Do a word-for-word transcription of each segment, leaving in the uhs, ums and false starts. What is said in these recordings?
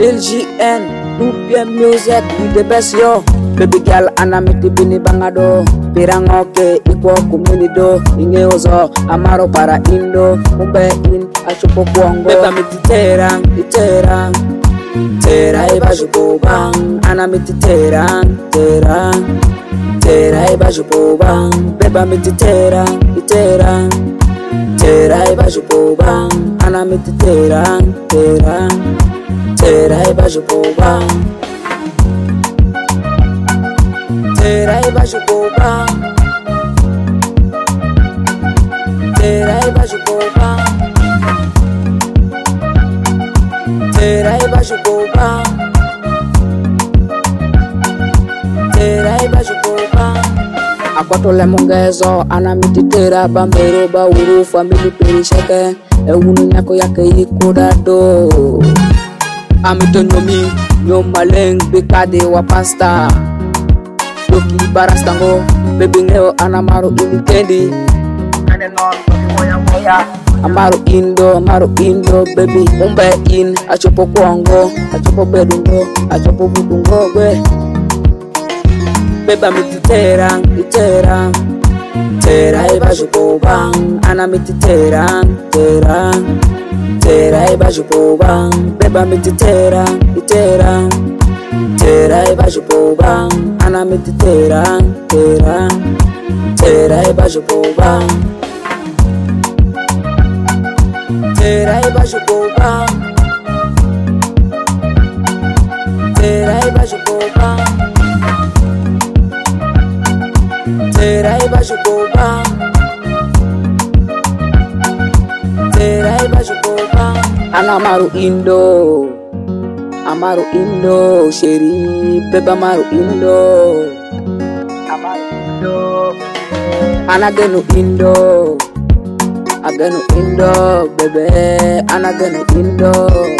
Lil G N, Lupian music, we the best yo. Baby girl, anamiti bini bangado. Pirangoke, iko kumini do. Inge ozo, amaro para indo. Mumbe in, achupo kuongo. Beba miti terang, iterang. Tera iba jupo bang, anamiti terang, terang. Tera iba jupo bang, beba miti terang, iterang. Tera iba jupo bang, anamiti terang, terang. Tera iba jupo bang. Tera iba jupo bang. Tera iba jupo bang. Tera iba jupo bang. Tera iba jupo bang. Akwatole mongezo anamiti tera bambero ba uru family perisheke e unu nyako yake ikodado. Amito nyomi nyomaleng bikade wa pasta. Yoki barastango baby ngeo anamaro imikendi. Ane non moya moya. Amaro indo, amaro indo baby umbe in achopo kuongo, achopo bedungo, achopo budungo we. Beba miti terang, iterang. Tera iba jupo bang, anamiti terang, terang. Tera iba jupo bang, beba miti terang, iterang. Tera iba jupo bang, anamiti terang, terang. Tera iba jupo bang. Tera iba jupo bang. Tera iba jupo bang. Tera iba jupo bang. Tera iba jupo bang. Anamaru indo, amaru indo, sheri beba maru indo, amaru indo, anagenu indo, agenu indo, bebe, anagenu indo.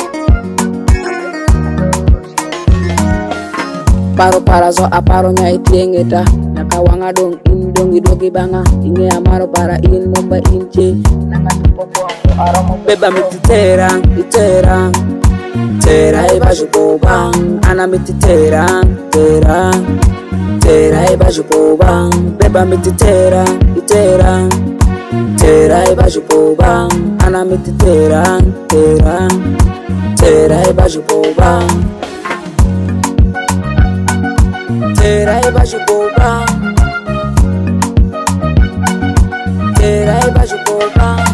Paro parazo aparo nya itiengeta, nakawanga dong indong idogi banga, inge amaro para in momba inche, nakatupopo aromo beba miti terang, iterang. Tera iba jupo bang, anamiti terang, terang. Tera iba jupo bang, beba miti terang, iterang. Tera iba jupo bang, anamiti terang, terang. Tera iba jupo bang. Tera iba jupo bang. Tera iba jupo bang.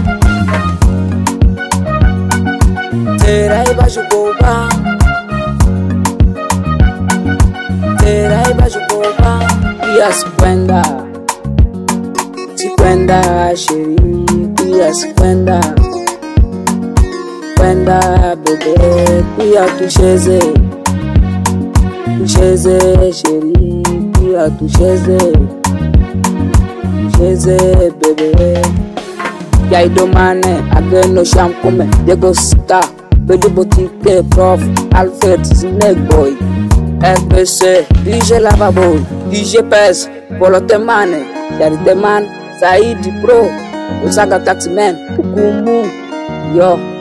Tera iba jupo bang. Tera iba jupo bang. Pia sikwenda, sikwenda sheri, pia sikwenda, kwenda bebe, pia tucheze, tucheze sheri, pia tucheze, tucheze bebe. Yaidomane ageno shamkume, Diego Star. Bedi boutique, prof, Alfred, Snake Boy, R P C, D J Lavaboy, D J Pes, Polotemane, Chariteman, Saidi Pro, Osaka Taximan, Ukumu, yo.